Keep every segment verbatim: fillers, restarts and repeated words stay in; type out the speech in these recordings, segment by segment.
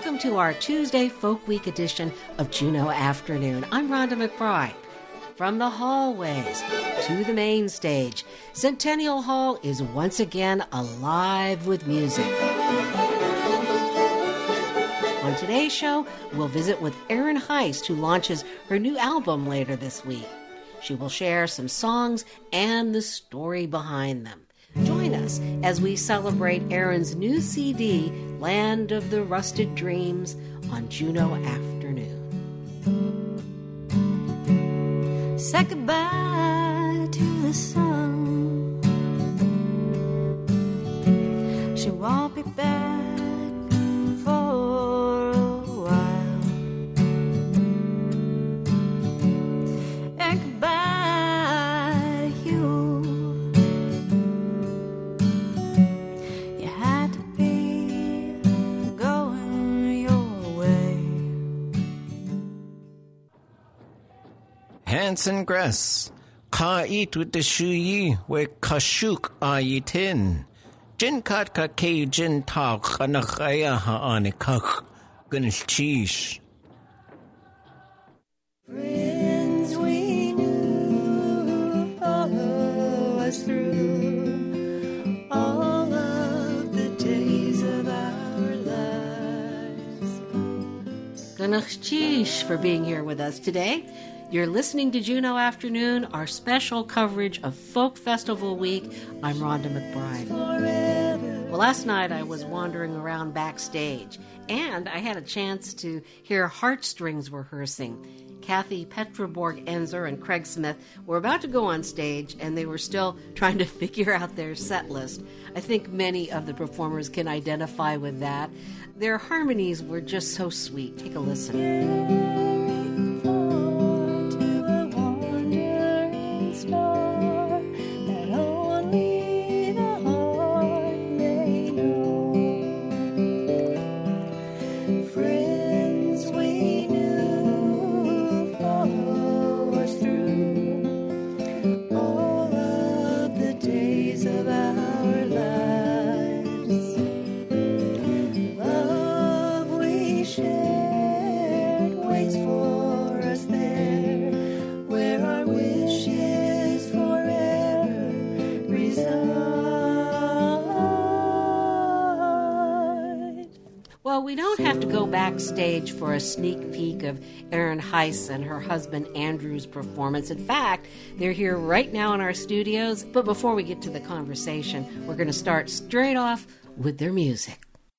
welcome to our Tuesday Folk Week edition of Juneau Afternoon. I'm Rhonda McBride. From the hallways to the main stage, Centennial Hall is once again alive with music. On today's show, we'll visit with Erin Heist, who launches her new album later this week. She will share some songs and the story behind them. Join us as we celebrate Erin's new C D, Land of the Rusted Dreams, on Juneau Afternoon. Say goodbye to the sun. She won't be back for a while. And goodbye to you. You had to be going your way. Hanson Grass, ka eat with the shuyi, we kashuk ayitin. Jin kat ka ke jin ta kanakaya ha anikak, ganish cheesh. Friends we knew follow us through all of the days of our lives. Ganachchish for being here with us today. You're listening to Juneau Afternoon, our special coverage of Folk Festival Week. I'm Rhonda McBride. Well, last night I was wandering around backstage, and I had a chance to hear Heartstrings rehearsing. Kathy Petroborg-Enzer and Craig Smith were about to go on stage, and they were still trying to figure out their set list. I think many of the performers can identify with that. Their harmonies were just so sweet. Take a listen. Well, we don't have to go backstage for a sneak peek of Erin Heist and her husband Andrew's performance. In fact, they're here right now in our studios. But before we get to the conversation, we're going to start straight off with their music.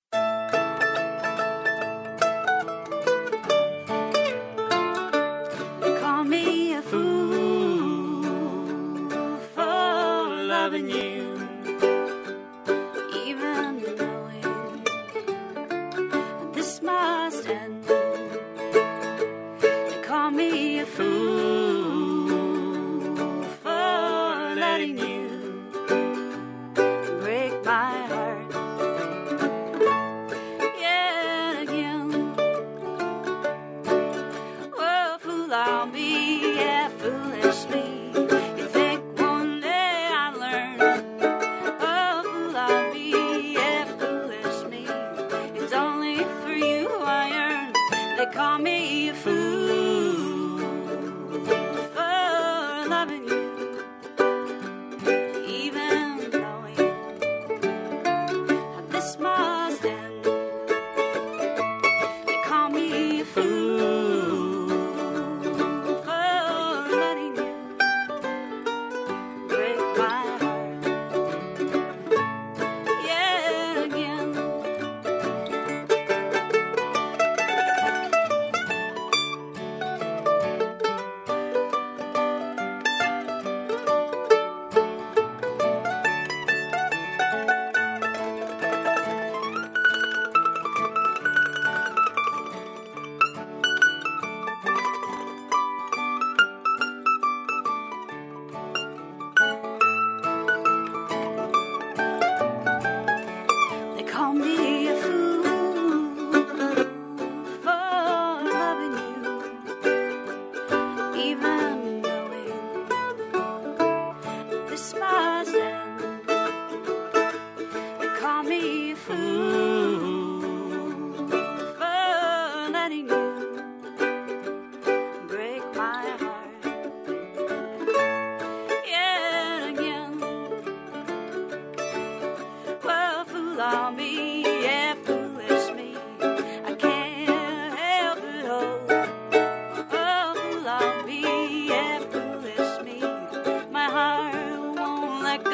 Call me a fool for loving you. Must end. They call me a fool for letting you break my heart yet again. Well, fool I'll be, yeah, foolishly. You think one day I'll learn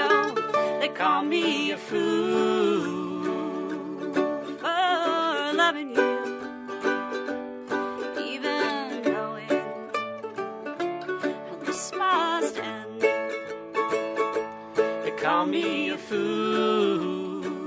know they call me a fool for loving you, even knowing how this must end. They call me a fool.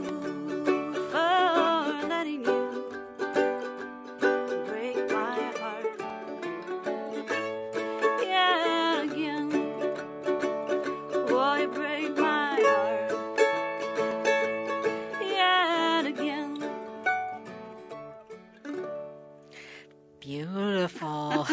Beautiful.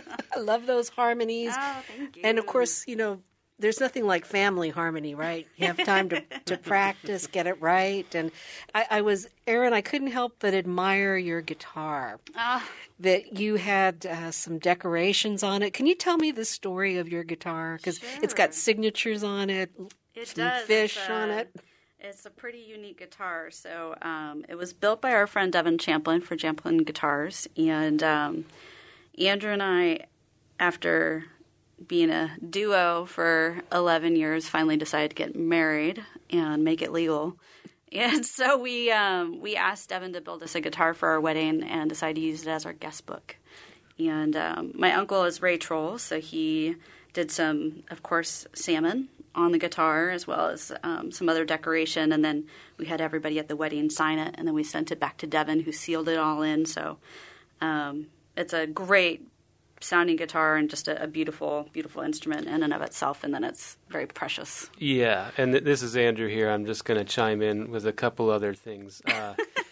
I love those harmonies. Oh, thank you. And of course, you know, there's nothing like family harmony, right? You have time to, to practice, get it right. And I, I was, Erin, I couldn't help but admire your guitar. Ah. That you had uh, some decorations on it. Can you tell me the story of your guitar? Because it's got Sure. signatures on it, It some does. fish It's, on uh, it. It's a pretty unique guitar. So um, it was built by our friend Devin Champlin for Champlin Guitars. And um, Andrew and I, after being a duo for eleven years, finally decided to get married and make it legal. And so we um, we asked Devin to build us a guitar for our wedding and decided to use it as our guest book. And um, my uncle is Ray Troll, so he did some, of course, salmon on the guitar as well as um, some other decoration. And then we had everybody at the wedding sign it, and then we sent it back to Devin, who sealed it all in. So um, it's a great sounding guitar and just a, a beautiful, beautiful instrument in and of itself, and then it's very precious. Yeah, and th- this is Andrew here. I'm just going to chime in with a couple other things. Uh,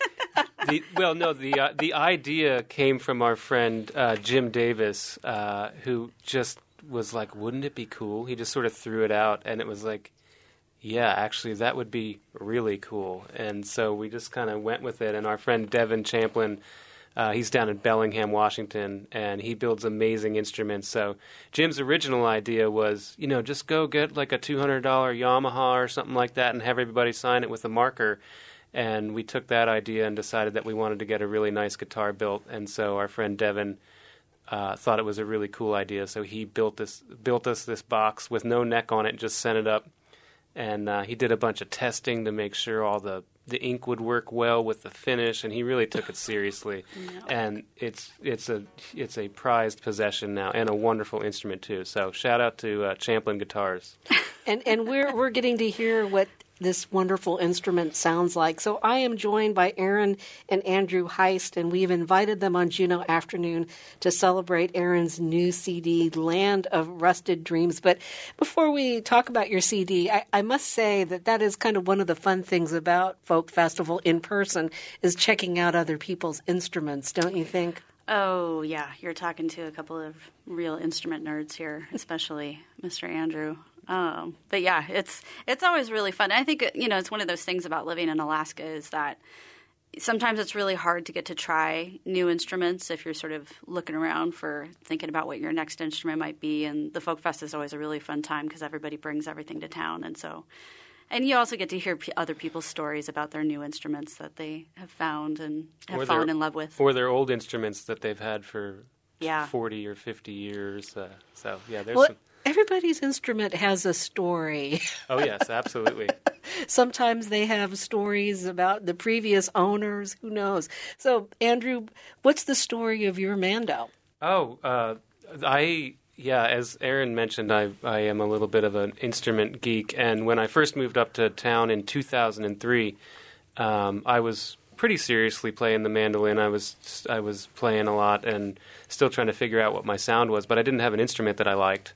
the, well, no, the uh, the idea came from our friend uh, Jim Davis, uh, who just was like, wouldn't it be cool? He just sort of threw it out, and it was like, yeah, actually, that would be really cool. And so we just kind of went with it, and our friend Devin Champlin, Uh, he's down in Bellingham, Washington, and he builds amazing instruments. So Jim's original idea was, you know, just go get like a two hundred dollars Yamaha or something like that and have everybody sign it with a marker. And we took that idea and decided that we wanted to get a really nice guitar built. And so our friend Devin uh, thought it was a really cool idea. So he built this, built us this box with no neck on it and just sent it up. And uh, he did a bunch of testing to make sure all the the ink would work well with the finish, and he really took it seriously. Yeah. And it's it's a it's a prized possession now, and a wonderful instrument too. So shout out to uh, Champlin Guitars. And and we're we're getting to hear what this wonderful instrument sounds like. So I am joined by Erin and Andrew Heist, and we've invited them on Juno Afternoon to celebrate Erin's new C D, Land of Rusted Dreams. But before we talk about your C D, I, I must say that that is kind of one of the fun things about Folk Festival in person, is checking out other people's instruments, don't you think? Oh, yeah. You're talking to a couple of real instrument nerds here, especially Mister Andrew. Um, but yeah, it's it's always really fun. I think, you know, it's one of those things about living in Alaska is that sometimes it's really hard to get to try new instruments if you're sort of looking around for thinking about what your next instrument might be. And the Folk Fest is always a really fun time because everybody brings everything to town. And so, and you also get to hear p- other people's stories about their new instruments that they have found and have Or fallen their- in love with. Or their old instruments that they've had for Yeah. forty or fifty years. Uh, so, yeah, there's Well, some... everybody's instrument has a story. Oh, yes, absolutely. Sometimes they have stories about the previous owners. Who knows? So, Andrew, what's the story of your Mando? Oh, uh, I... Yeah, as Erin mentioned, I I am a little bit of an instrument geek, and when I first moved up to town in two thousand three, um, I was pretty seriously playing the mandolin. I was I was playing a lot and still trying to figure out what my sound was, but I didn't have an instrument that I liked,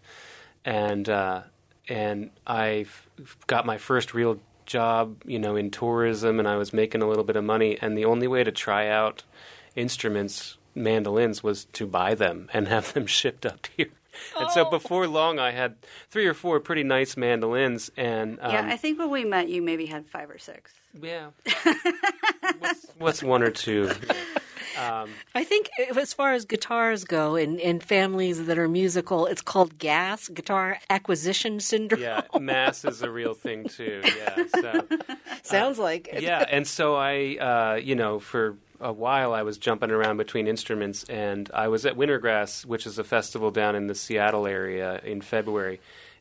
and uh, and I got my first real job, you know, in tourism, and I was making a little bit of money, and the only way to try out instruments, mandolins, was to buy them and have them shipped up here. And so before long, I had three or four pretty nice mandolins, and um, Yeah, I think when we met, you maybe had five or six. yeah, what's, what's one or two? Um, I think if- as far as guitars go, in, in families that are musical, it's called GAS, Guitar Acquisition Syndrome. yeah, mass is a real thing too. Yeah, so Sounds like it. yeah, and so I, uh, you know, for a while I was jumping around between instruments, and I was at Wintergrass, which is a festival down in the Seattle area in February,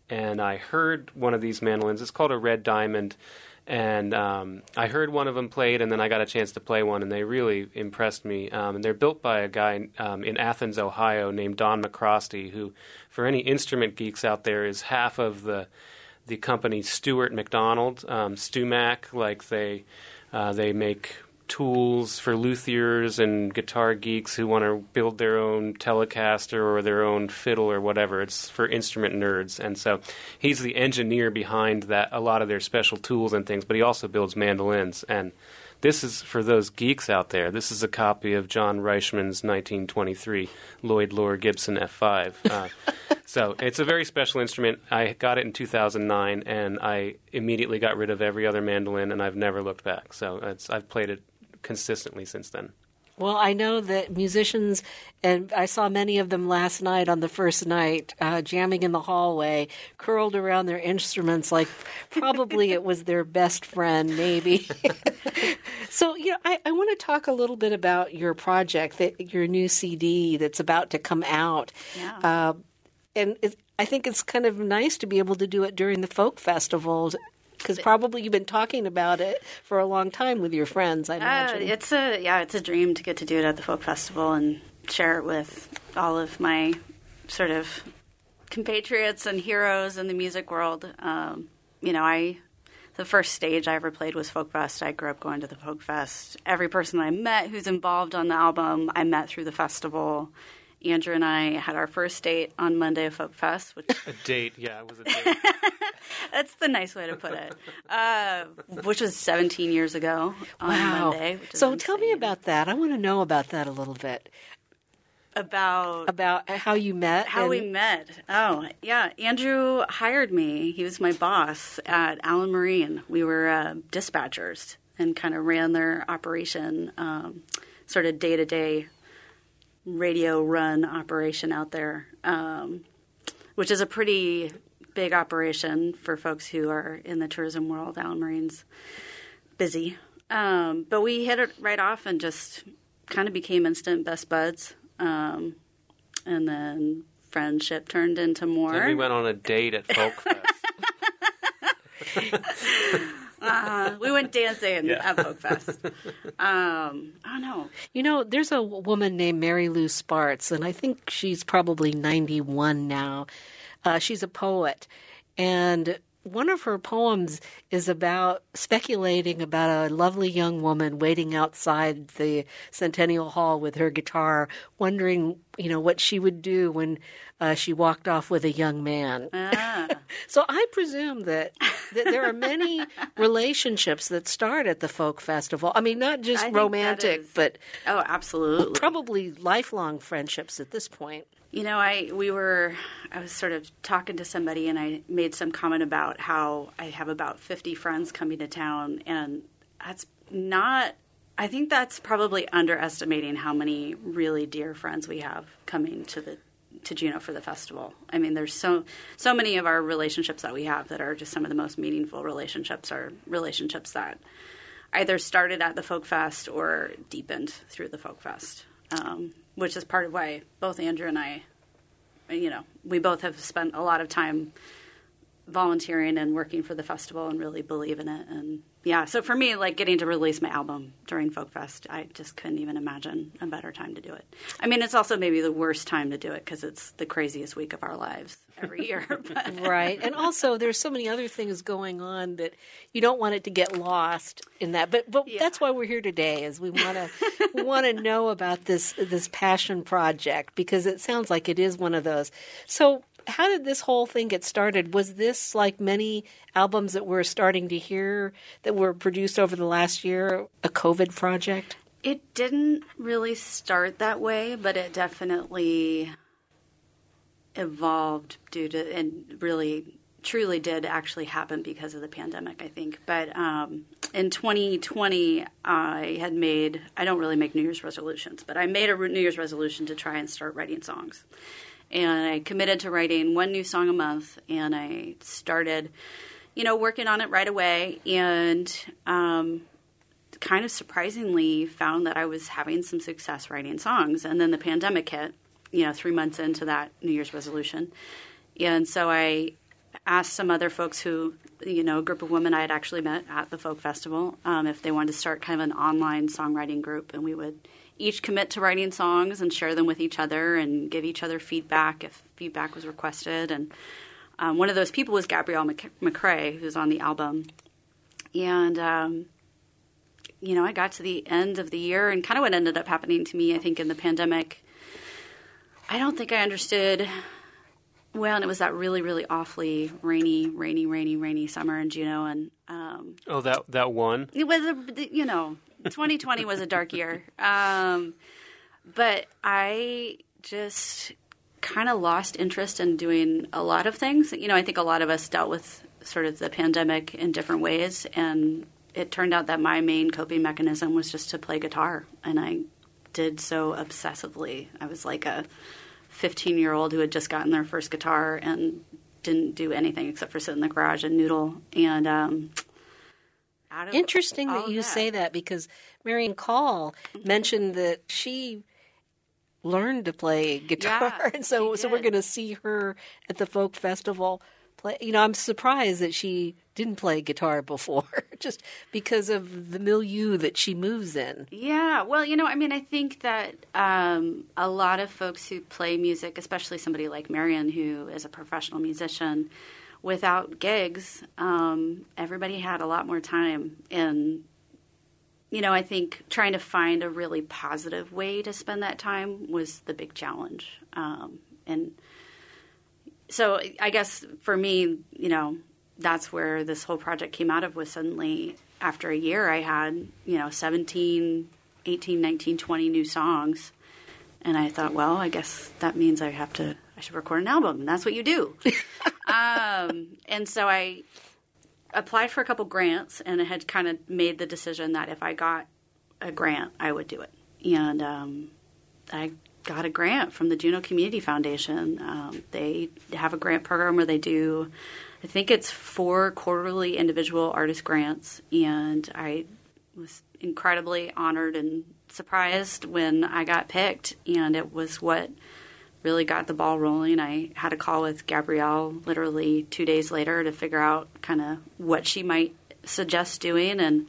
and I heard one of these mandolins. It's called a Red Diamond, and um, I heard one of them played, and then I got a chance to play one, and they really impressed me. Um, and they're built by a guy um, in Athens, Ohio, named Don McCrosty, who, for any instrument geeks out there, is half of the the company Stewart McDonald, um, StewMac. Like they uh, they make tools for luthiers and guitar geeks who want to build their own Telecaster or their own fiddle or whatever. It's for instrument nerds. And so he's the engineer behind that, a lot of their special tools and things, but he also builds mandolins. And this is, for those geeks out there, this is a copy of John Reichman's nineteen twenty-three Lloyd Loar Gibson F five. Uh, so it's a very special instrument. I got it in two thousand nine, and I immediately got rid of every other mandolin, and I've never looked back. So it's, I've played it consistently since then. Well, I know that musicians, and I saw many of them last night on the first night, uh, jamming in the hallway, curled around their instruments like probably it was their best friend, maybe. So, you know, I, I want to talk a little bit about your project, that your new C D that's about to come out. Yeah. Uh, and it, I think it's kind of nice to be able to do it during the folk festivals, because probably you've been talking about it for a long time with your friends, I imagine. Uh, it's a yeah, it's a dream to get to do it at the folk festival and share it with all of my sort of compatriots and heroes in the music world. Um, you know, I the first stage I ever played was Folk Fest. I grew up going to the Folk Fest. Every person I met who's involved on the album, I met through the festival. Andrew and I had our first date on Monday of Folk Fest. Which a date, yeah, it was a date. That's the nice way to put it. Uh, which was seventeen years ago on wow. Monday. Which is so insane. tell me about that. I want to know about that a little bit. About about how you met. How and... we met. Oh, yeah. Andrew hired me. He was my boss at Allen Marine. We were uh, dispatchers and kind of ran their operation, um, sort of day-to-day radio run operation out there, um, which is a pretty big operation for folks who are in the tourism world. Allen Marine's busy. Um, but we hit it right off and just kind of became instant best buds. Um, and then friendship turned into more. Then we went on a date at Folk Fest. uh, we went dancing yeah. at Folk Fest. Um, I don't know. You know, there's a woman named Mary Lou Sparks, and I think she's probably ninety-one now. Uh, she's a poet, and one of her poems is about speculating about a lovely young woman waiting outside the Centennial Hall with her guitar, wondering, you know, what she would do when uh, she walked off with a young man. Ah. So I presume that, that there are many relationships that start at the folk festival. I mean, not just romantic, is, but oh, absolutely, probably lifelong friendships at this point. You know, I we were I was sort of talking to somebody, and I made some comment about how I have about fifty friends coming to town, and that's not. I think that's probably underestimating how many really dear friends we have coming to the to Juneau for the festival. I mean, there's so so many of our relationships that we have that are just some of the most meaningful relationships are relationships that either started at the Folk Fest or deepened through the Folk Fest. Um, which is part of why both Andrew and I, you know, we both have spent a lot of time volunteering and working for the festival and really believe in it. And yeah, so for me, like getting to release my album during Folk Fest, I just couldn't even imagine a better time to do it. I mean, it's also maybe the worst time to do it because it's the craziest week of our lives every year. But. Right. And also there's so many other things going on that you don't want it to get lost in that. But but yeah. That's why we're here today, is we want to we want to know about this this passion project, because it sounds like it is one of those. So how did this whole thing get started? Was this, like many albums that we're starting to hear that were produced over the last year, a COVID project? It didn't really start that way, but it definitely evolved due to, and really, truly did actually happen because of the pandemic, I think. But um, in twenty twenty, I had made, I don't really make New Year's resolutions, but I made a New Year's resolution to try and start writing songs. And I committed to writing one new song a month, and I started, you know, working on it right away, and um, kind of surprisingly found that I was having some success writing songs. And then the pandemic hit, you know, three months into that New Year's resolution. And so I asked some other folks who, you know, a group of women I had actually met at the folk festival, um, if they wanted to start kind of an online songwriting group, and we would each commit to writing songs and share them with each other and give each other feedback if feedback was requested. And um, one of those people was Gabrielle Mc- McCrae, who's on the album. And, um, you know, I got to the end of the year, and kind of what ended up happening to me, I think, in the pandemic, I don't think I understood. Well, and it was that really, really awfully rainy, rainy, rainy, rainy summer in Juneau, and um, oh, that that one. It was, a, you know, twenty twenty was a dark year, um, but I just kind of lost interest in doing a lot of things. You know, I think a lot of us dealt with sort of the pandemic in different ways, and it turned out that my main coping mechanism was just to play guitar, and I did so obsessively. I was like a fifteen-year-old who had just gotten their first guitar and didn't do anything except for sit in the garage and noodle. And um, out of interesting that you that, say that, because Marion Call mentioned that she learned to play guitar, Yeah, and so she so we're did. going to see her at the folk festival play. You know, I'm surprised that she didn't play guitar before, just because of the milieu that she moves in. Yeah, well, you know, I mean, I think that um, a lot of folks who play music, especially somebody like Marion, who is a professional musician, without gigs, um, everybody had a lot more time. And, you know, I think trying to find a really positive way to spend that time was the big challenge. Um, and so I guess for me, you know, that's where this whole project came out of, was suddenly after a year I had, you know, seventeen, eighteen, nineteen, twenty new songs. And I thought, well, I guess that means I have to, I should record an album. And that's what you do. um, and so I applied for a couple grants, and I had kind of made the decision that if I got a grant, I would do it. And um, I got a grant from the Juneau Community Foundation. Um, they have a grant program where they do, I think it's four quarterly individual artist grants, and I was incredibly honored and surprised when I got picked, and it was what really got the ball rolling. I had a call with Gabrielle literally two days later to figure out kind of what she might suggest doing, and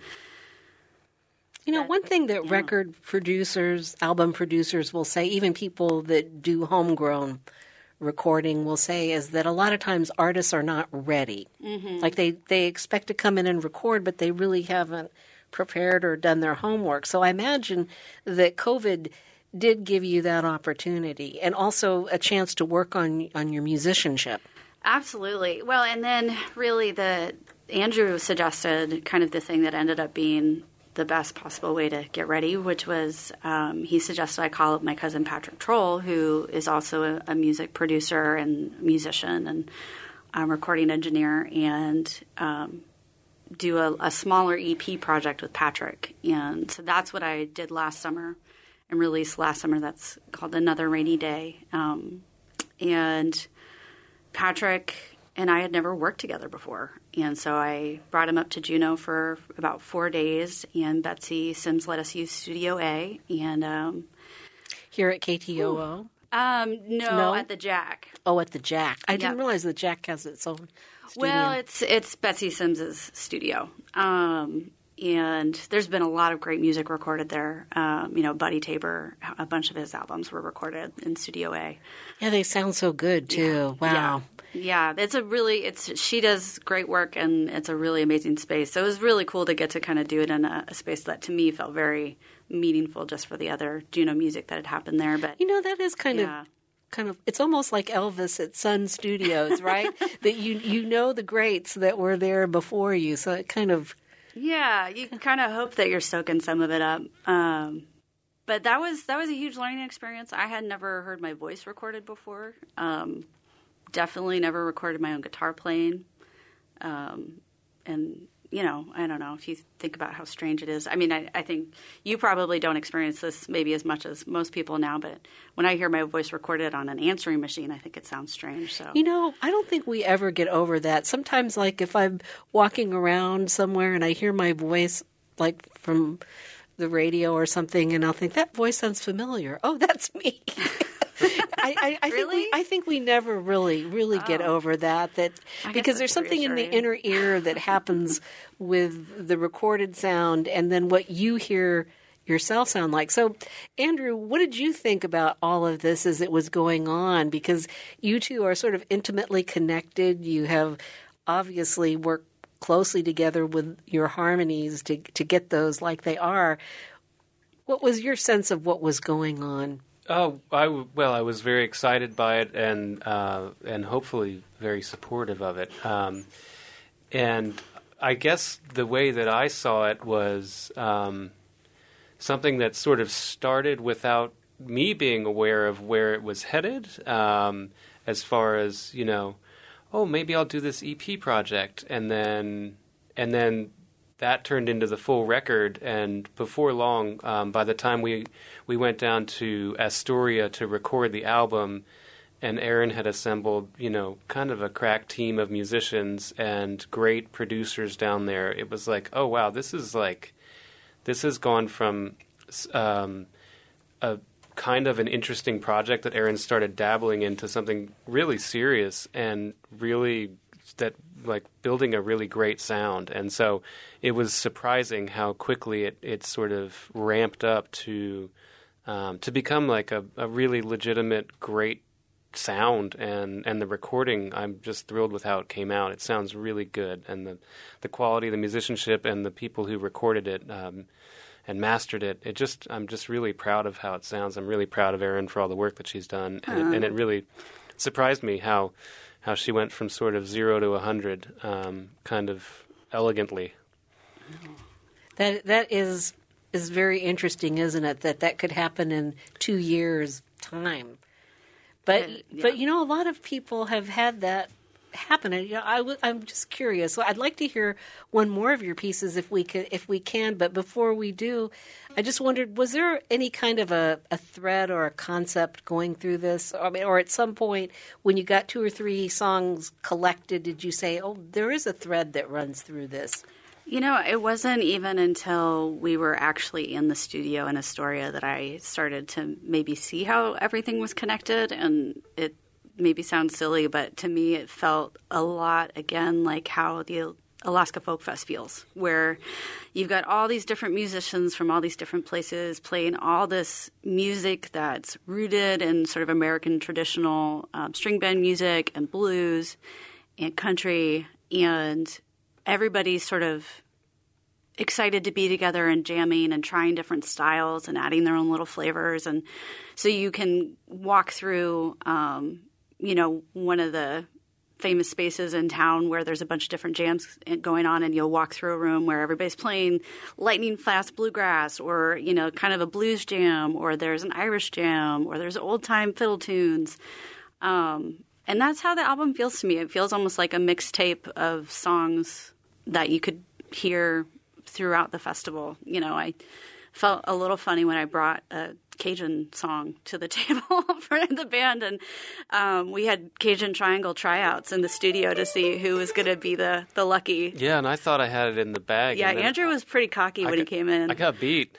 You know, one thing that yeah. record producers, album producers will say, even people that do homegrown recording will say, is that a lot of times artists are not ready. Mm-hmm. Like they, they expect to come in and record, but they really haven't prepared or done their homework. So I imagine that COVID did give you that opportunity, and also a chance to work on on your musicianship. Absolutely. Well, and then really the Andrew suggested kind of the thing that ended up being the best possible way to get ready, which was um, he suggested I call up my cousin Patrick Troll, who is also a, a music producer and musician and um, recording engineer, and um, do a, a smaller E P project with Patrick. And so that's what I did last summer and released last summer. That's called Another Rainy Day. Um, and Patrick and I had never worked together before. And so I brought him up to Juneau for about four days, and Betsy Sims let us use Studio A. And um, Here at K T O O? um, no, No? at the Jack. Oh, at the Jack. I didn't Yeah. realize the Jack has its own studio. Well, it's it's Betsy Sims's studio. Um, and there's been a lot of great music recorded there. Um, you know, Buddy Tabor, a bunch of his albums were recorded in Studio A. Yeah, they sound so good, too. Wow. Yeah. Yeah, it's a really, it's she does great work, and it's a really amazing space. So it was really cool to get to kind of do it in a, a space that to me felt very meaningful, just for the other Juneau music that had happened there. But You know, that is kind yeah. of kind of it's almost like Elvis at Sun Studios, right? That you you know the greats that were there before you, so it kind of Yeah, you kind of hope that you're soaking some of it up. Um, but that was that was a huge learning experience. I had never heard my voice recorded before. Um, definitely never recorded my own guitar playing. Um, and, you know, I don't know if you think about how strange it is. I mean, I, I think you probably don't experience this maybe as much as most people now, but when I hear my voice recorded on an answering machine, I think it sounds strange. So You know, I don't think we ever get over that. Sometimes, like, if I'm walking around somewhere and I hear my voice, like, from the radio or something, and I'll think, that voice sounds familiar. Oh, that's me. I, I, I Really? think we, I think we never really, really get Oh. over that. That I guess because there's that's something in the reassuring. inner ear that happens with the recorded sound, and then what you hear yourself sound like. So, Andrew, what did you think about all of this as it was going on? Because you two are sort of intimately connected. You have obviously worked closely together with your harmonies to to get those like they are. What was your sense of what was going on? Oh, I w- well, I was very excited by it, and uh, and hopefully very supportive of it. Um, and I guess the way that I saw it was um, something that sort of started without me being aware of where it was headed. Um, as far as, you know, oh, maybe I'll do this E P project, and then and then. That turned into the full record, and before long, um, by the time we we went down to Astoria to record the album, and Aaron had assembled, you know, kind of a crack team of musicians and great producers down there, it was like, oh wow, this is like, this has gone from um, a kind of an interesting project that Aaron started dabbling into something really serious and really that like building a really great sound. And so it was surprising how quickly it, it sort of ramped up to um, to become like a, a really legitimate, great sound. And, and the recording, I'm just thrilled with how it came out. It sounds really good. And the, the quality of the musicianship and the people who recorded it um, and mastered it, it just I'm just really proud of how it sounds. I'm really proud of Erin for all the work that she's done. And, it, and it really surprised me how how she went from sort of zero to a hundred, um, kind of elegantly. That that is is very interesting, isn't it? That that could happen in two years' time. But Uh, yeah. but you know, a lot of people have had that happen. And, you know, I w- I'm just curious. So I'd like to hear one more of your pieces if we can. If we can. But before we do, I just wondered: was there any kind of a, a thread or a concept going through this? I mean, or at some point when you got two or three songs collected, did you say, "Oh, there is a thread that runs through this"? You know, it wasn't even until we were actually in the studio in Astoria that I started to maybe see how everything was connected. And it maybe sounds silly, but to me it felt a lot, again, like how the Alaska Folk Fest feels, where you've got all these different musicians from all these different places playing all this music that's rooted in sort of American traditional um, string band music and blues and country, and everybody's sort of excited to be together and jamming and trying different styles and adding their own little flavors. And so you can walk through, um, you know, one of the famous spaces in town where there's a bunch of different jams going on, and you'll walk through a room where everybody's playing lightning fast bluegrass, or, you know, kind of a blues jam, or there's an Irish jam, or there's old time fiddle tunes. Um, and that's how the album feels to me. It feels almost like a mixtape of songs that you could hear throughout the festival. You know, I felt a little funny when I brought a Cajun song to the table for the band, and um, we had Cajun Triangle tryouts in the studio to see who was going to be the, the lucky. Yeah, and I thought I had it in the bag. Yeah, and then Andrew was pretty cocky I when got- he came in. I got beat.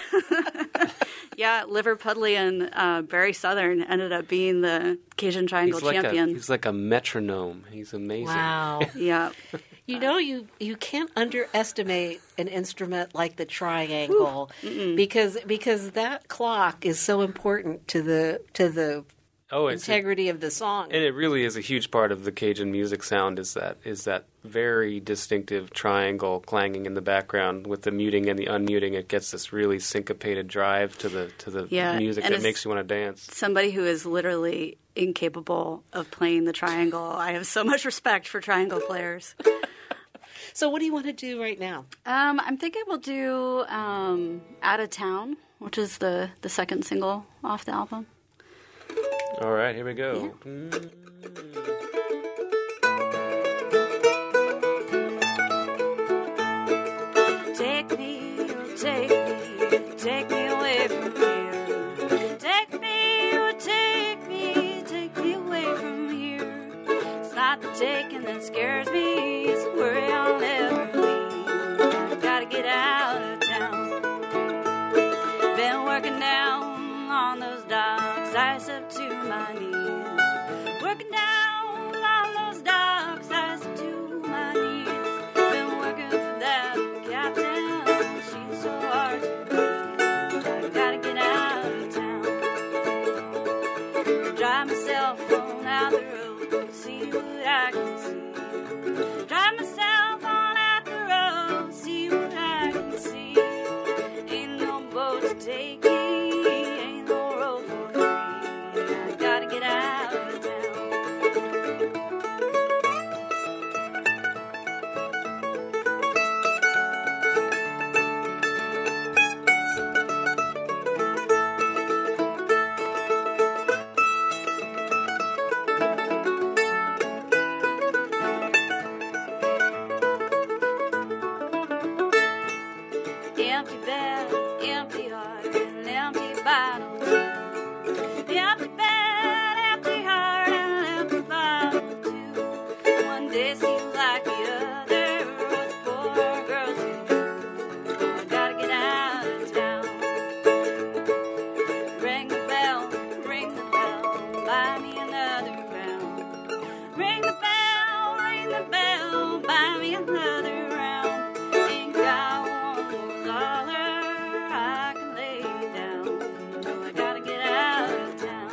Yeah, Liverpudlian uh, Barry Southern ended up being the Cajun Triangle He's like, a, champion. he's like a metronome. He's amazing. Wow. Yeah. You know, you, you can't underestimate an instrument like the triangle because because that clock is so important to the to the Oh, it's integrity of the song. and it really is a huge part of the Cajun music sound. Is that is that very distinctive triangle clanging in the background with the muting and the unmuting? It gets this really syncopated drive to the to the Yeah, music and that it's- makes you want to dance. Somebody who is literally incapable of playing the triangle. I have so much respect for triangle players. So what do you want to do right now? Um, I'm thinking we'll do um, Out of Town, which is the, the second single off the album. All right, here we go. Take me, oh, take me, take me away from here. Take me, oh, take me, take me away from here. It's not the taking that scares me, it's the worry I'll never leave. Gotta get out of town. Been working down on those docks, ice up to looking down on those docks, I said to my knees, been working for that captain, she's so hard to please. I gotta get out of town, drive myself on out the road, see what I can see. Drive myself on out the road, see what I can see. Ain't no boat to take me, ain't no road for free. I gotta get out of town. Empty bed, empty heart, and empty bottle too. Empty bed, empty heart, and empty bottle too. One day seems like the other, was poor girls who do. I gotta get out of town. Ring the bell, ring the bell, buy me another round. Ring the bell, ring the bell, buy me another round. Ain't got one more dollar I can lay down. No, I gotta get out of town.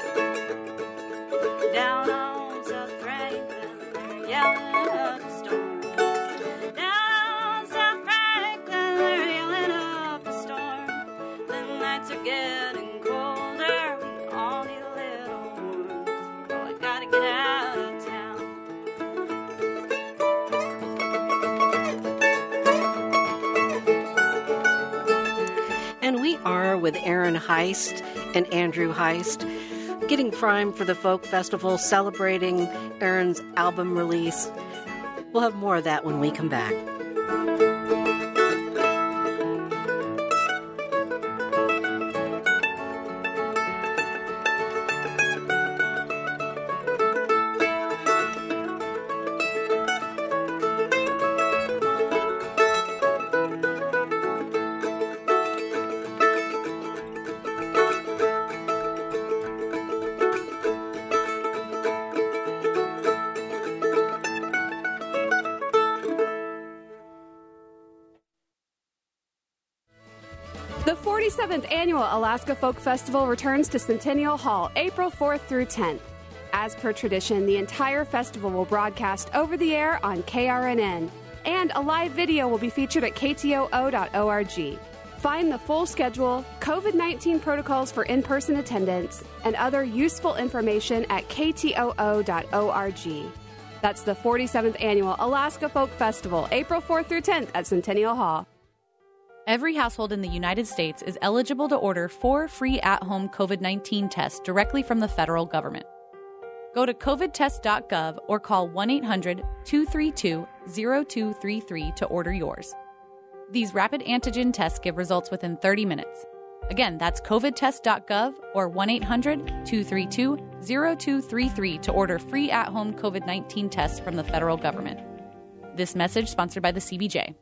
Down on South Franklin, they're yelling up a storm. Down on South Franklin, they're yelling up a storm. The nights are getting colder, we all need a little warmth. Oh, I gotta get out of town. And we are with Aaron Heist and Andrew Heist, getting primed for the Folk Festival, celebrating Aaron's album release. We'll have more of that when we come back. The forty-seventh Annual Alaska Folk Festival returns to Centennial Hall April fourth through tenth. As per tradition, the entire festival will broadcast over the air on K R N N, and a live video will be featured at K T O O dot org. Find the full schedule, COVID nineteen protocols for in-person attendance, and other useful information at K T O O dot org. That's the forty-seventh Annual Alaska Folk Festival, April fourth through tenth at Centennial Hall. Every household in the United States is eligible to order four free at-home COVID nineteen tests directly from the federal government. Go to covid test dot gov or call one eight hundred two three two zero two three three to order yours. These rapid antigen tests give results within thirty minutes. Again, that's covid test dot gov or one eight hundred two three two zero two three three to order free at-home COVID nineteen tests from the federal government. This message sponsored by the C B J.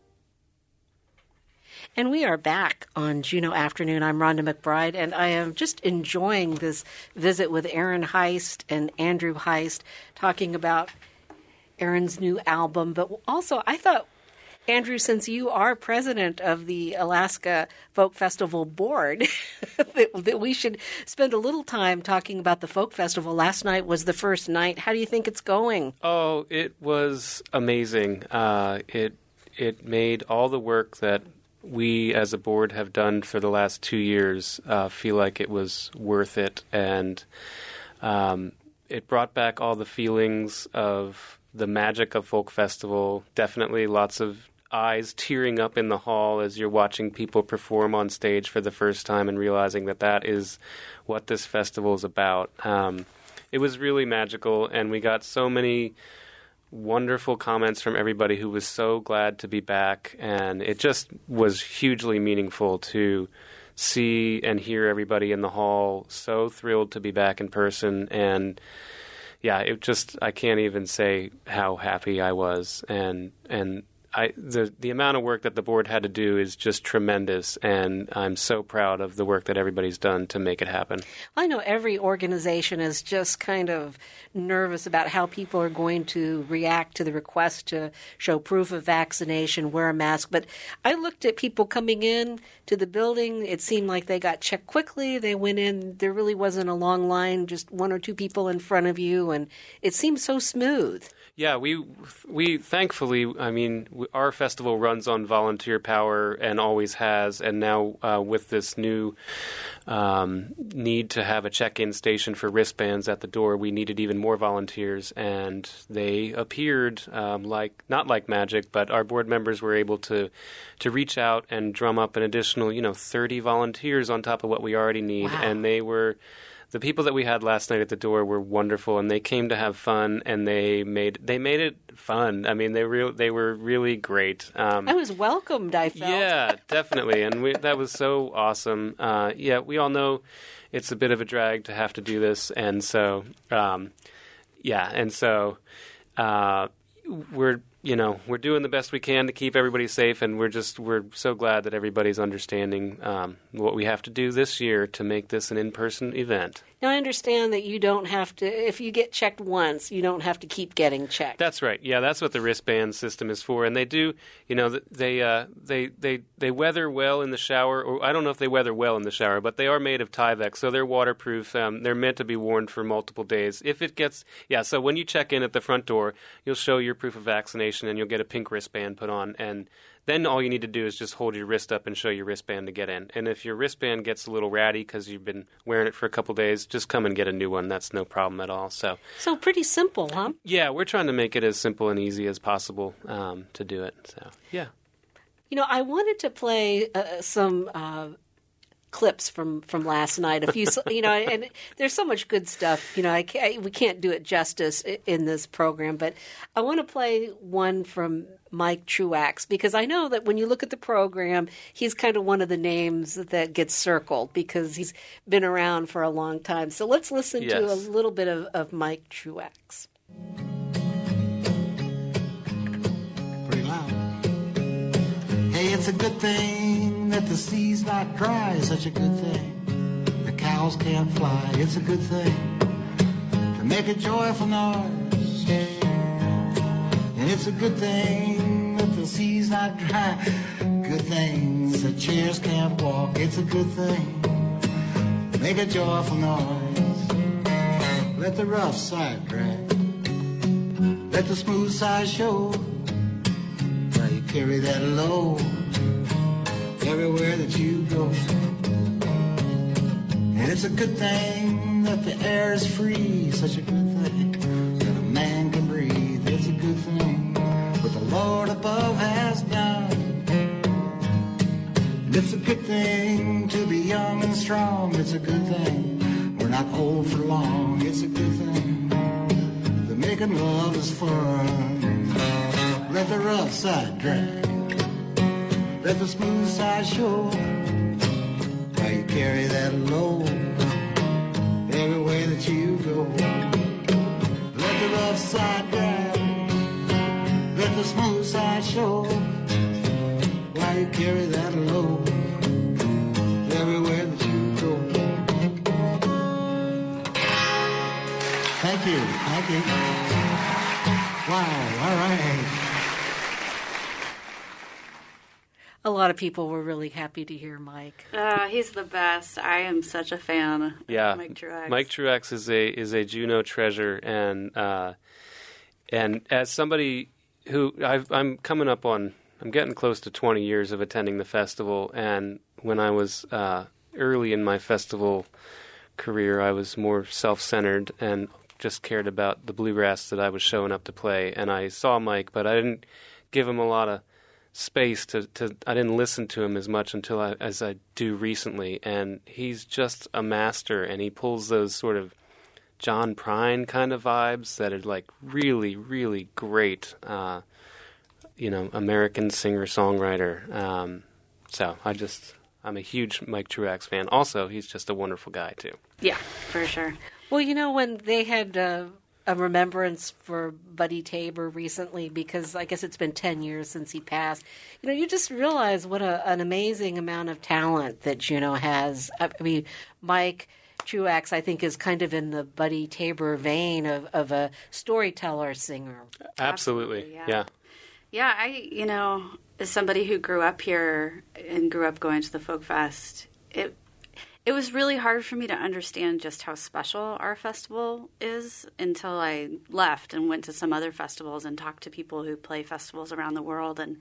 And we are back on Juneau Afternoon. I'm Rhonda McBride, and I am just enjoying this visit with Aaron Heist and Andrew Heist, talking about Aaron's new album. But also, I thought, Andrew, since you are president of the Alaska Folk Festival Board, that, that we should spend a little time talking about the Folk Festival. Last night was the first night. How do you think it's going? Oh, it was amazing. Uh, it it made all the work that we as a board have done for the last two years uh, feel like it was worth it. And um, it brought back all the feelings of the magic of Folk Festival. Definitely lots of eyes tearing up in the hall as you're watching people perform on stage for the first time and realizing that that is what this festival is about. Um, it was really magical, and we got so many wonderful comments from everybody who was so glad to be back, and it just was hugely meaningful to see and hear everybody in the hall so thrilled to be back in person. And yeah, it just, I can't even say how happy I was, and and I, the the amount of work that the board had to do is just tremendous, and I'm so proud of the work that everybody's done to make it happen. I know every organization is just kind of nervous about how people are going to react to the request to show proof of vaccination, wear a mask. But I looked at people coming in to the building. It seemed like they got checked quickly. They went in. There really wasn't a long line, just one or two people in front of you, and it seemed so smooth. Yeah, we we thankfully, I mean, our festival runs on volunteer power and always has, and now uh, with this new um, need to have a check-in station for wristbands at the door, we needed even more volunteers, and they appeared um, like not like magic, but our board members were able to to reach out and drum up an additional, you know, thirty volunteers on top of what we already need, wow. and they were. The people that we had last night at the door were wonderful, and they came to have fun, and they made they made it fun. I mean, they real they were really great. Um, I was welcomed, I felt. Yeah, definitely, and we, that was so awesome. Uh, yeah, we all know it's a bit of a drag to have to do this, and so um, yeah, and so uh, we're you know we're doing the best we can to keep everybody safe, and we're just we're so glad that everybody's understanding um, what we have to do this year to make this an in-person event. Now, I understand that you don't have to, if you get checked once, you don't have to keep getting checked. That's right. Yeah, that's what the wristband system is for. And they do, you know, they uh, they they they weather well in the shower. Or I don't know if they weather well in the shower, but they are made of Tyvek, so they're waterproof. Um, they're meant to be worn for multiple days. If it gets, yeah, so when you check in at the front door, you'll show your proof of vaccination, and you'll get a pink wristband put on. And then all you need to do is just hold your wrist up and show your wristband to get in. And if your wristband gets a little ratty because you've been wearing it for a couple days, just come and get a new one. That's no problem at all. So, so pretty simple, huh? Yeah, we're trying to make it as simple and easy as possible um, to do it. So, yeah. You know, I wanted to play uh, some uh, clips from, from last night. A few, you know, and there's so much good stuff. You know, I can't, we can't do it justice in this program, but I want to play one from Mike Truax, because I know that when you look at the program, he's kind of one of the names that gets circled because he's been around for a long time. So let's listen yes. to a little bit of, of Mike Truax. Pretty loud. Hey, it's a good thing that the sea's not dry, such a good thing. The cows can't fly, it's a good thing to make a joyful noise. And it's a good thing that the sea's not dry. Good things that chairs can't walk. It's a good thing. Make a joyful noise. Let the rough side drag. Let the smooth side show. While you carry that load everywhere that you go. And it's a good thing that the air is free. Such a good thing that a man can breathe. It's a good thing what the Lord above has done. And it's a good thing to be young and strong. It's a good thing we're not old for long. It's a good thing that making love is fun. Let the rough side drag. Let the smooth side show. While you carry that load everywhere that you go. Let the rough side drag. Let the smooth side show. While you carry that load everywhere that you go. Thank you. Thank you. Wow. All right. A lot of people were really happy to hear Mike. Uh, he's the best. I am such a fan yeah. of Mike Truax. Mike Truax is a is a Juneau treasure, and uh, and as somebody who I've, I'm coming up on, I'm getting close to twenty years of attending the festival, and when I was uh, early in my festival career, I was more self-centered and just cared about the bluegrass that I was showing up to play, and I saw Mike, but I didn't give him a lot of space to, to I didn't listen to him as much until I, as I do recently, and he's just a master, and he pulls those sort of John Prine kind of vibes that are like really, really great, uh, you know, American singer-songwriter. Um, so I just, I'm a huge Mike Truax fan. Also, he's just a wonderful guy too. Yeah, for sure. Well, you know, when they had uh, a remembrance for Buddy Tabor recently because I guess it's been ten years since he passed. You know, you just realize what a, an amazing amount of talent that Juneau has. I mean, Mike Truax, I think, is kind of in the Buddy Tabor vein of, of a storyteller, singer. Absolutely, Absolutely, yeah. yeah. Yeah, I, you know, as somebody who grew up here and grew up going to the Folk Fest, it it was really hard for me to understand just how special our festival is until I left and went to some other festivals and talked to people who play festivals around the world. And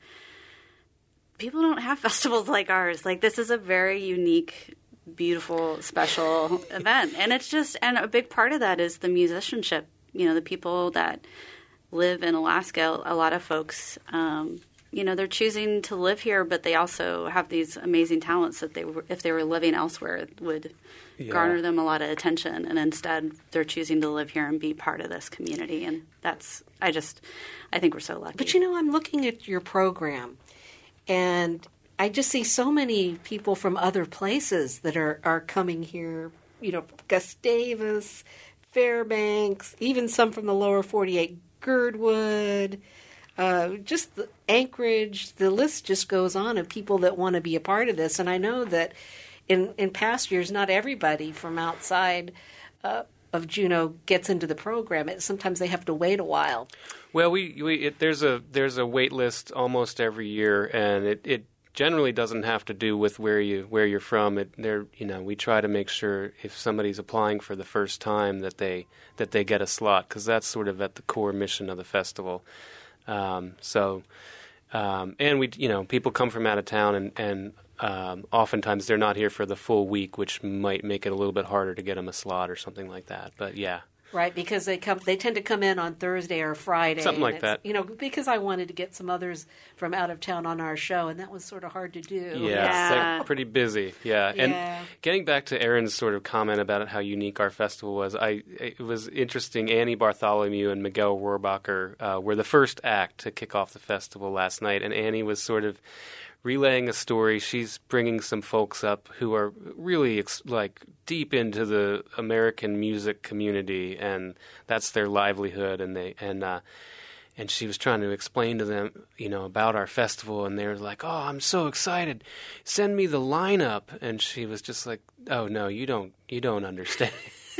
people don't have festivals like ours. Like, this is a very unique, beautiful, special event. And it's just, and a big part of that is the musicianship. You know, the people that live in Alaska, a lot of folks, um, you know, they're choosing to live here, but they also have these amazing talents that they were, if they were living elsewhere, would yeah. garner them a lot of attention. And instead, they're choosing to live here and be part of this community. And that's, I just, I think we're so lucky. But, you know, I'm looking at your program, and I just see so many people from other places that are, are coming here, you know, Gustavus, Fairbanks, even some from the lower forty-eight, Girdwood, uh, just the Anchorage. The list just goes on of people that want to be a part of this. And I know that in, in past years, not everybody from outside uh, of Juneau gets into the program. It, sometimes they have to wait a while. Well, we, we it, there's a there's a wait list almost every year, and it, it generally doesn't have to do with where you where you're from. It there you know we try to make sure if somebody's applying for the first time that they that they get a slot, because that's sort of at the core mission of the festival. Um, so, um, and we you know people come from out of town, and and um, oftentimes they're not here for the full week, which might make it a little bit harder to get them a slot or something like that. But yeah. Right, because they come, they tend to come in on Thursday or Friday. Something like that. You know, because I wanted to get some others from out of town on our show, and that was sort of hard to do. Yeah, Yeah. they're pretty busy. Yeah. Yeah. And getting back to Erin's sort of comment about how unique our festival was, I it was interesting. Annie Bartholomew and Miguel Rohrbacher uh, were the first act to kick off the festival last night, and Annie was sort of relaying a story. She's bringing some folks up who are really ex- like deep into the American music community, and that's their livelihood. And they and uh, and she was trying to explain to them, you know, about our festival, and they were like, "Oh, I'm so excited! Send me the lineup." And she was just like, "Oh no, you don't, you don't understand."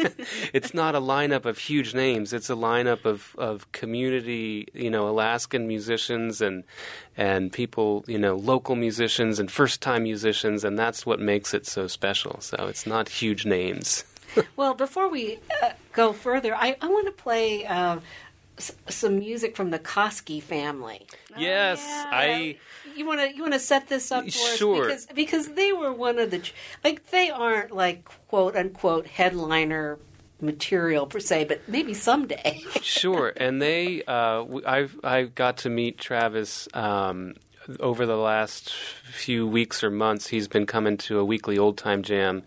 It's not a lineup of huge names. It's a lineup of, of community, you know, Alaskan musicians and and people, you know, local musicians and first-time musicians, and that's what makes it so special. So it's not huge names. Well, before we uh, go further, I, I want to play uh, s- some music from the Koski family. Yes, yeah. I... You want to you want to set this up for Sure. us because because they were one of the like they aren't like quote unquote headliner material per se, but maybe someday. Sure, and they, uh, I've I got to meet Travis um, over the last few weeks or months. He's been coming to a weekly old time jam,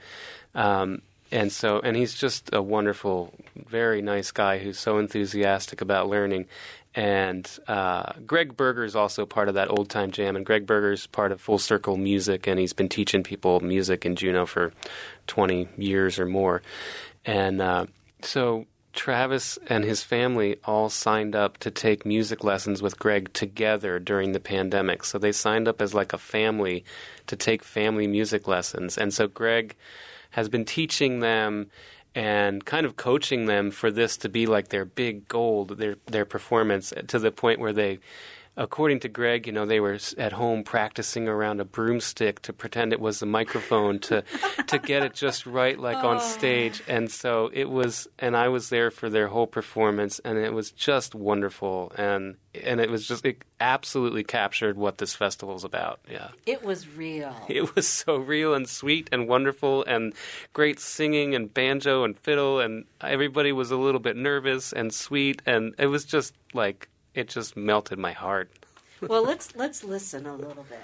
um, and so and he's just a wonderful, very nice guy who's so enthusiastic about learning. And uh, Greg Berger is also part of that old time jam, and Greg Berger's part of Full Circle Music, and he's been teaching people music in Juneau for twenty years or more. And uh, so Travis and his family all signed up to take music lessons with Greg together during the pandemic. So they signed up as like a family to take family music lessons. And so Greg has been teaching them and kind of coaching them for this to be like their big goal, their their performance, to the point where they, according to Greg, you know, they were at home practicing around a broomstick to pretend it was the microphone to to get it just right, like on stage. And so it was, and I was there for their whole performance, and it was just wonderful. And and it was just, it absolutely captured what this festival's about. Yeah. It was real. It was so real and sweet and wonderful, and great singing and banjo and fiddle, and everybody was a little bit nervous and sweet, and it was just like, it just melted my heart. Well, let's let's listen a little bit.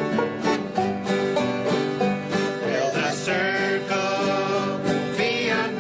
Build a circle beyond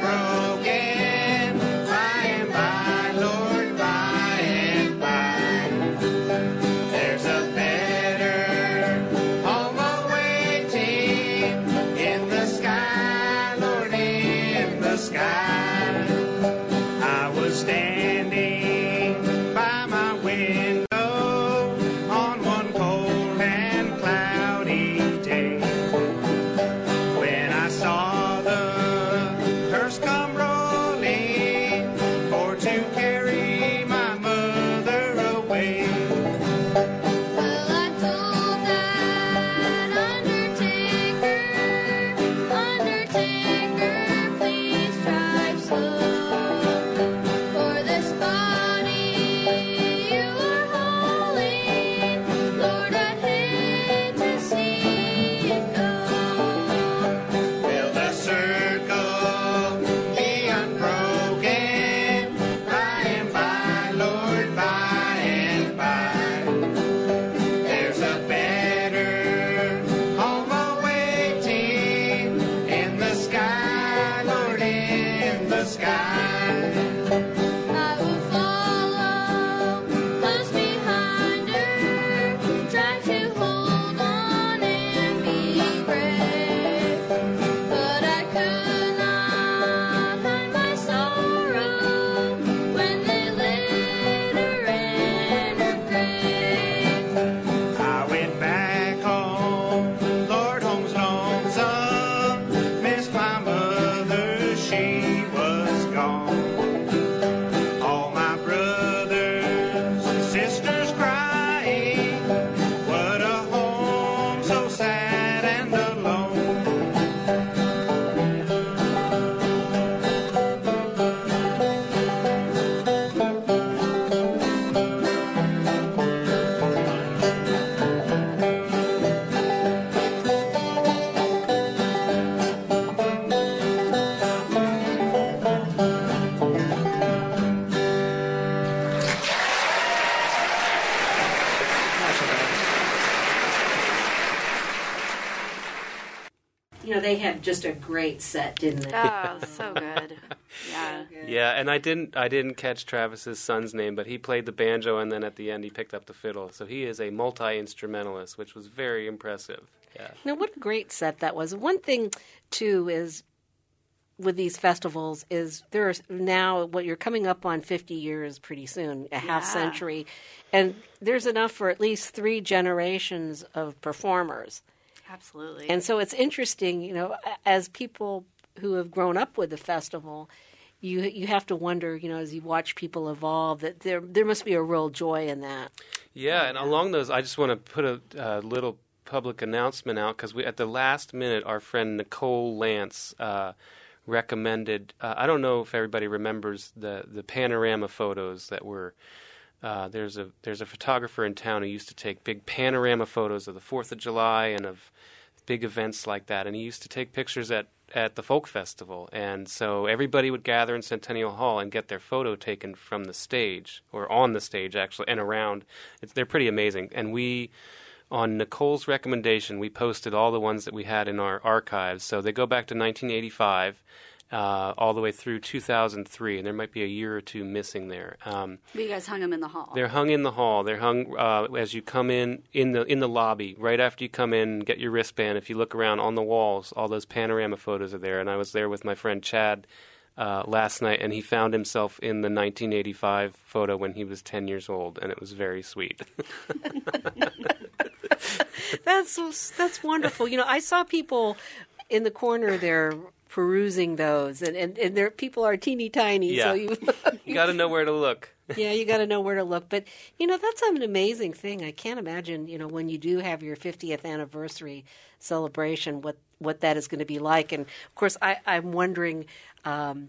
know, they had just a great set, didn't they? Oh, so good. Yeah. Yeah, and I didn't I didn't catch Travis's son's name, but he played the banjo, and then at the end he picked up the fiddle. So he is a multi-instrumentalist, which was very impressive. Yeah. Now, what a great set that was. One thing, too, is with these festivals is there's now what you're coming up on fifty years pretty soon, a half Yeah. century, and there's enough for at least three generations of performers. Absolutely. And so it's interesting, you know, as people who have grown up with the festival, you you have to wonder, you know, as you watch people evolve, that there there must be a real joy in that. Yeah, and along those, I just want to put a uh, little public announcement out because we at the last minute, our friend Nicole Lance uh, recommended. Uh, I don't know if everybody remembers the the panorama photos that were. Uh, there's a there's a photographer in town who used to take big panorama photos of the Fourth of July and of big events like that, and he used to take pictures at, at the folk festival. And so everybody would gather in Centennial Hall and get their photo taken from the stage, or on the stage actually, and around. It's, they're pretty amazing. And we, on Nicole's recommendation, we posted all the ones that we had in our archives. So they go back to nineteen eighty-five. Uh, all the way through two thousand three, and there might be a year or two missing there. Um, But you guys hung them in the hall. they're hung in the hall. They're hung uh, as you come in in the in the lobby. Right after you come in, get your wristband. If you look around on the walls, all those panorama photos are there. And I was there with my friend Chad uh, last night, and he found himself in the nineteen eighty-five photo when he was ten years old, and it was very sweet. That's that's wonderful. You know, I saw people in the corner there perusing those, and and, and there people are teeny tiny, Yeah. so you You got to know where to look. yeah, you got to know where to look. But you know, that's an amazing thing. I can't imagine, you know, when you do have your fiftieth anniversary celebration, what what that is going to be like. And of course, I, I'm wondering, um,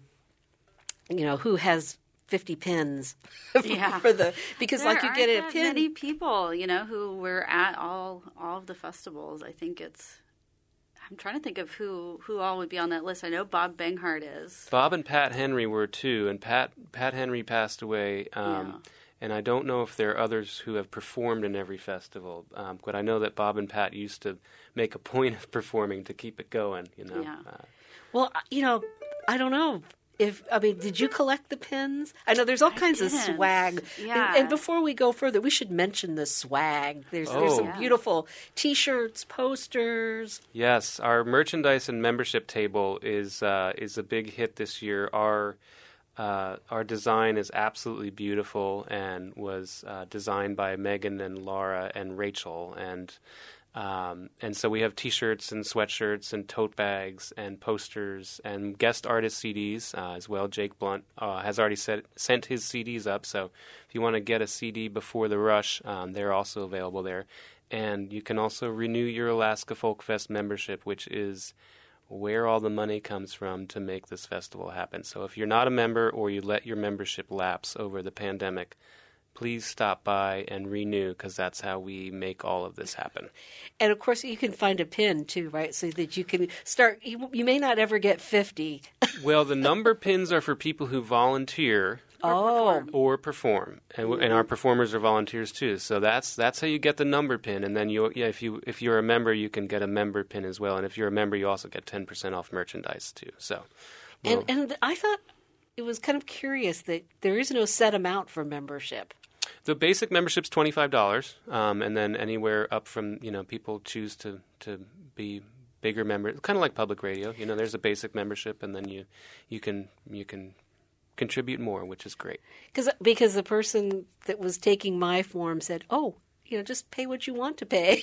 you know, who has fifty pins Yeah. for the because There like you aren't get a that pin. many people, you know, who were at all all of the festivals. I think it's. I'm trying to think of who, who all would be on that list. I know Bob Benghart is. Bob and Pat Henry were too, and Pat Pat Henry passed away. Um, Yeah. And I don't know if there are others who have performed in every festival, um, but I know that Bob and Pat used to make a point of performing to keep it going. You know. Yeah. Uh, Well, you know, I don't know. If I mean, did you collect the pins? I know there's all I kinds of didn't. swag. Yeah. And, and before we go further, we should mention the swag. There's, there's Oh. some Yeah. beautiful T-shirts, posters. Yes, our merchandise and membership table is uh, is a big hit this year. Our uh, our design is absolutely beautiful and was uh, designed by Megan and Laura and Rachel, and um, and so we have T-shirts and sweatshirts and tote bags and posters and guest artist C Ds uh, as well. Jake Blunt uh, has already set, sent his C Ds up, so if you want to get a C D before the rush, um, they're also available there. And you can also renew your Alaska Folk Fest membership, which is where all the money comes from to make this festival happen. So if you're not a member or you let your membership lapse over the pandemic, please stop by and renew, because that's how we make all of this happen. And of course, you can find a pin too, right? So that you can start. You, you may not ever get fifty. Well, the number pins are for people who volunteer Oh, or perform, and, and our performers are volunteers too. So that's that's how you get the number pin, and then you yeah if you if you're a member, you can get a member pin as well, and if you're a member, you also get ten percent off merchandise too. So, and and I thought it was kind of curious that there is no set amount for membership. the basic membership's twenty-five dollars, um, and then anywhere up from, you know, people choose to, to be bigger members, kind of like public radio. You know, there's a basic membership, and then you you can you can contribute more, which is great. Because because the person that was taking my form said, "Oh, you know, just pay what you want to pay."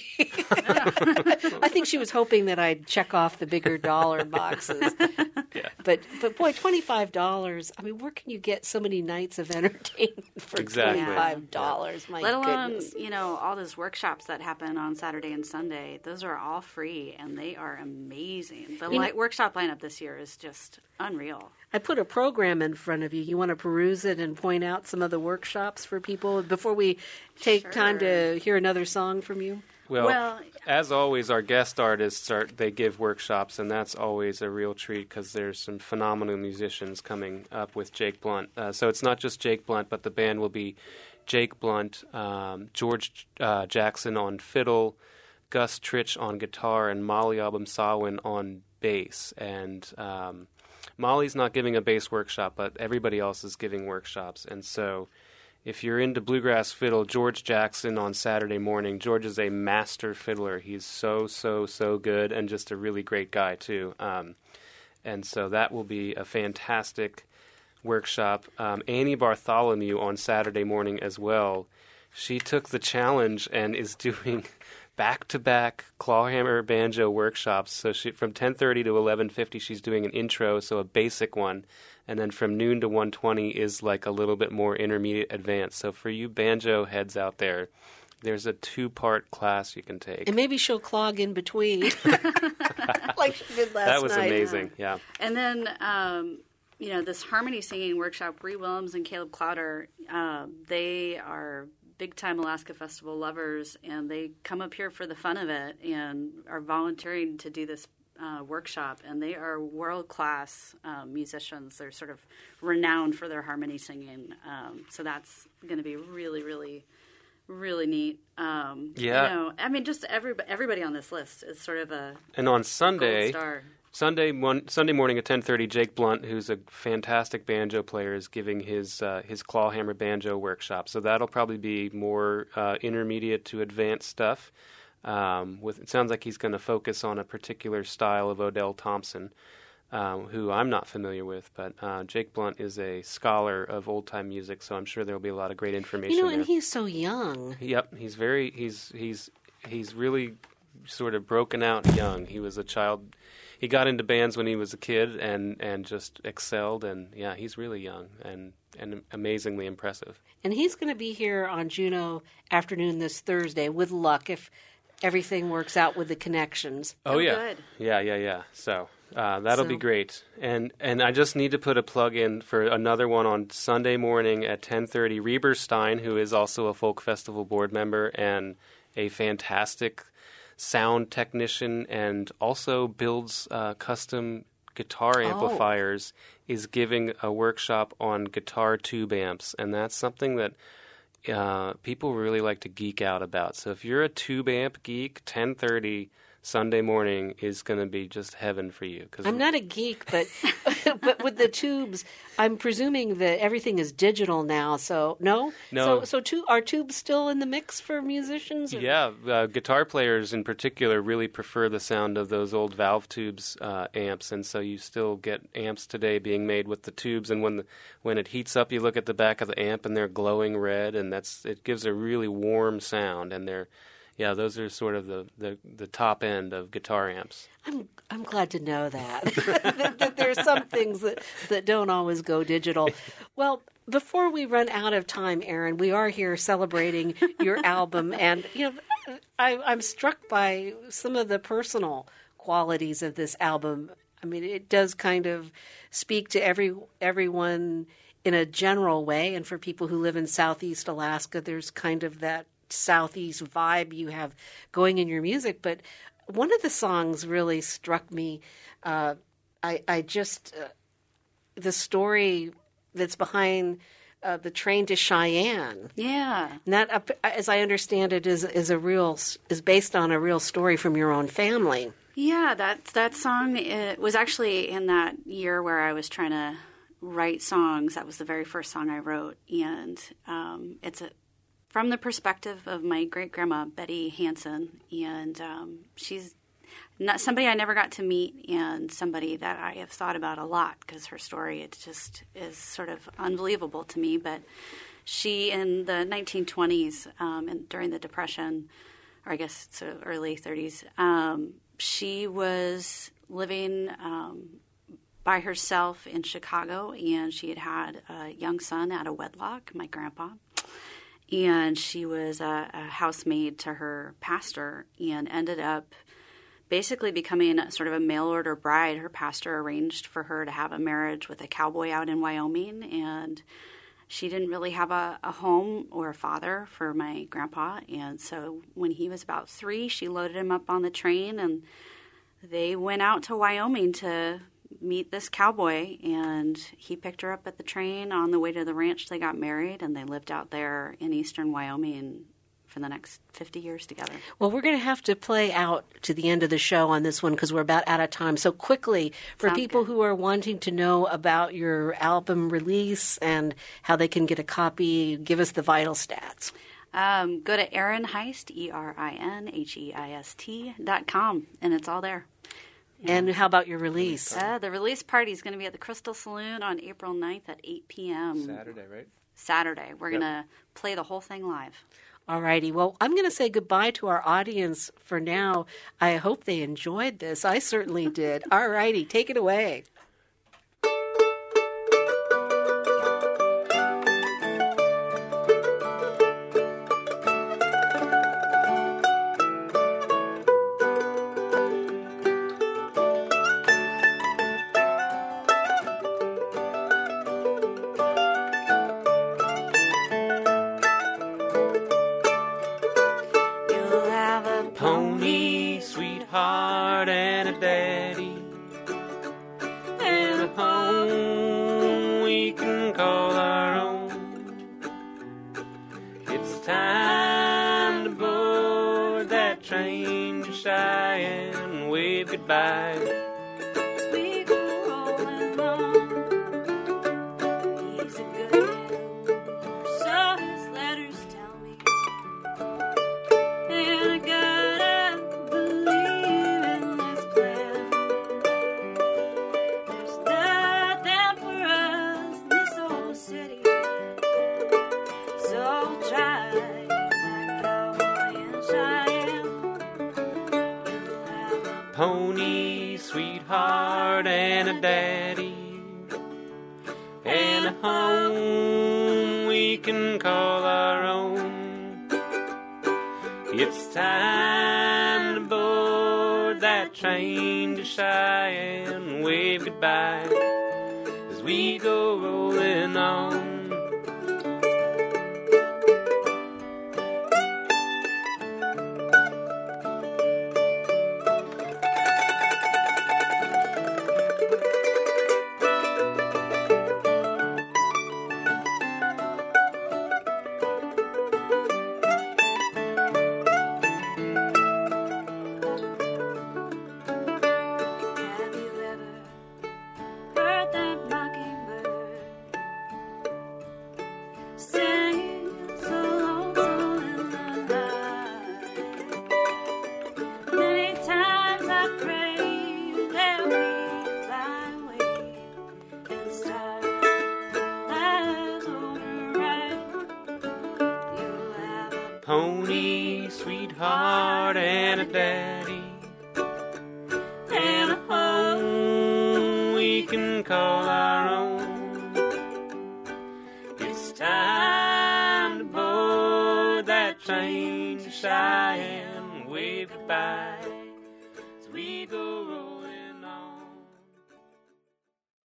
I think she was hoping that I'd check off the bigger dollar boxes. Yeah. But but boy, twenty-five dollars. I mean, where can you get so many nights of entertainment for Exactly. twenty-five dollars? My Let alone, goodness. you know, all those workshops that happen on Saturday and Sunday. Those are all free, and they are amazing. The You know- light workshop lineup this year is just unreal. I put a program in front of you. You want to peruse it and point out some of the workshops for people before we take Sure. time to hear another song from you? Well, Well- as always, our guest artists are they give workshops, and that's always a real treat because there's some phenomenal musicians coming up with Jake Blunt. Uh, so it's not just Jake Blunt, but the band will be Jake Blunt, um, George uh, Jackson on fiddle, Gus Trich on guitar and Molly Abumsawin on bass. And um, Molly's not giving a bass workshop, but everybody else is giving workshops. And so if you're into bluegrass fiddle, George Jackson on Saturday morning. George is a master fiddler. He's so, so, so good and just a really great guy, too. Um, and so that will be a fantastic workshop. Um, Annie Bartholomew on Saturday morning as well. She took the challenge and is doing back-to-back clawhammer banjo workshops. So she, from ten thirty to eleven fifty, she's doing an intro, so a basic one. And then from noon to one twenty is like a little bit more intermediate advanced. So for you banjo heads out there, there's a two-part class you can take. And maybe she'll clog in between, like she did last night. That was amazing, yeah. And then, um, you know, this harmony singing workshop, Bree Willems and Caleb Clowder, uh, they are big-time Alaska Festival lovers, and they come up here for the fun of it and are volunteering to do this uh, workshop. And they are world-class um, musicians. They're sort of renowned for their harmony singing. Um, so that's going to be really, really, really neat. Um, yeah. You know, I mean, just every, everybody on this list is sort of a And on Sunday, gold star. Sunday one, Sunday morning at ten thirty, Jake Blunt, who's a fantastic banjo player, is giving his uh, his clawhammer banjo workshop. So that'll probably be more uh, intermediate to advanced stuff. Um, with it sounds like he's going to focus on a particular style of Odell Thompson, um, who I'm not familiar with. But uh, Jake Blunt is a scholar of old time music, so I'm sure there'll be a lot of great information. You know, there. and he's so young. Yep, he's very he's he's he's really sort of broken out young. He was a child. He got into bands when he was a kid and, and just excelled. And, yeah, he's really young and, and amazingly impressive. And he's going to be here on Juneau afternoon this Thursday, with luck, if everything works out with the connections. Oh, Oh, yeah. good. Yeah, yeah, yeah. So uh, that'll So- be great. And and I just need to put a plug in for another one on Sunday morning at ten thirty. Reber Stein, who is also a Folk Festival board member and a fantastic sound technician and also builds uh, custom guitar amplifiers, is giving a workshop on guitar tube amps, and that's something that uh, people really like to geek out about. So if you're a tube amp geek, ten thirty Sunday morning is going to be just heaven for you. Cause I'm not a geek, but but with the tubes, I'm presuming that everything is digital now. So no, No. So so tu- are tubes still in the mix for musicians? or- Yeah, uh, guitar players in particular really prefer the sound of those old valve tubes uh, amps, and so you still get amps today being made with the tubes. And when the, when it heats up, you look at the back of the amp, and they're glowing red, and that's it gives a really warm sound. And they're yeah, those are sort of the, the, the top end of guitar amps. I'm I'm glad to know that that, that there's some things that, that don't always go digital. Well, before we run out of time, Aaron, we are here celebrating your album, and you know, I, I'm struck by some of the personal qualities of this album. I mean, it does kind of speak to every everyone in a general way, and for people who live in Southeast Alaska, there's kind of that Southeast vibe you have going in your music. But one of the songs really struck me. Uh, I, I just uh, the story that's behind uh, the train to Cheyenne. Yeah. And that, uh, as I understand it, is is a real is based on a real story from your own family. Yeah, that that song it was actually in that year where I was trying to write songs. That was the very first song I wrote, and um, it's a from the perspective of my great-grandma, Betty Hansen, and um, she's not somebody I never got to meet and somebody that I have thought about a lot because her story, it just is sort of unbelievable to me. But she, in the nineteen twenties, um, and during the Depression, or I guess it's uh, early thirties, um, she was living um, by herself in Chicago, and she had had a young son out of wedlock, my grandpa. And she was a, a housemaid to her pastor and ended up basically becoming a, sort of a mail-order bride. Her pastor arranged for her to have a marriage with a cowboy out in Wyoming, and she didn't really have a, a home or a father for my grandpa. And so when he was about three, she loaded him up on the train, and they went out to Wyoming to meet this cowboy, and he picked her up at the train on the way to the ranch. They got married, and they lived out there in eastern Wyoming for the next fifty years together. Well, we're going to have to play out to the end of the show on this one because we're about out of time. So quickly, for Sounds people good. who are wanting to know about your album release and how they can get a copy, give us the vital stats. Um, go to Erin Heist, E R I N H E I S T dot com, and it's all there. And how about your release? Uh, the release party is going to be at the Crystal Saloon on April ninth at eight p.m. Saturday, right? Saturday. We're Yep. going to play the whole thing live. All righty. Well, I'm going to say goodbye to our audience for now. I hope they enjoyed this. I certainly did. All righty. Take it away. You'll have a Pony, sweetheart, and a daddy, and a home we can call our own. It's time to board that train to Cheyenne, wave goodbye. as we go rolling on. He's a good man, so his letters tell me. And I gotta believe in this plan. There's nothing for us in this old city, so try that cowboy in Cheyenne. You'll have a Pony, sweetheart, and a daddy, and a home we can call our own. It's time to board that train to Cheyenne, wave goodbye as we go rolling on. Have you ever heard that mockingbird sing so lonesome in the night? Many times I pray that we fly away and start lives over right. You'll have a Pony, sweetheart, and a daddy, and a home we can call our own. It's time to board that train to Cheyenne, wave goodbye